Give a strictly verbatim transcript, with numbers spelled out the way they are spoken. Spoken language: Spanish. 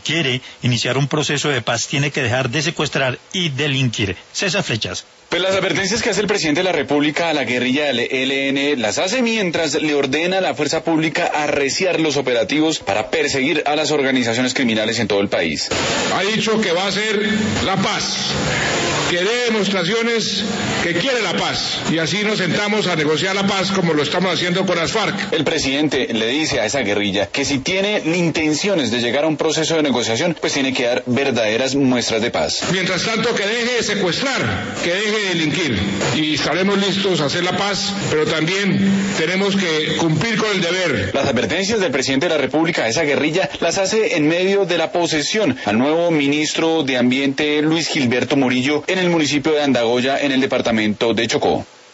quiere iniciar un proceso de paz, tiene que dejar de secuestrar y delinquir. César Flechas. Pues las advertencias que hace el presidente de la República a la guerrilla del E L N las hace mientras le ordena a la fuerza pública arreciar los operativos para perseguir a las organizaciones criminales en todo el país. Ha dicho que va a hacer la paz, que dé demostraciones que quiere la paz, y así nos sentamos a negociar la paz como lo estamos haciendo con las FARC. El presidente le dice a esa guerrilla que si tiene intenciones de llegar a un proceso de negociación, pues tiene que dar verdaderas muestras de paz. Mientras tanto, que deje de secuestrar, que deje de delinquir, y estaremos listos a hacer la paz, pero también tenemos que cumplir con el deber. Las advertencias del presidente de la República a esa guerrilla las hace en medio de la posesión al nuevo ministro de Ambiente, Luis Gilberto Murillo, en el municipio de Andagoya, en el departamento de Chocó.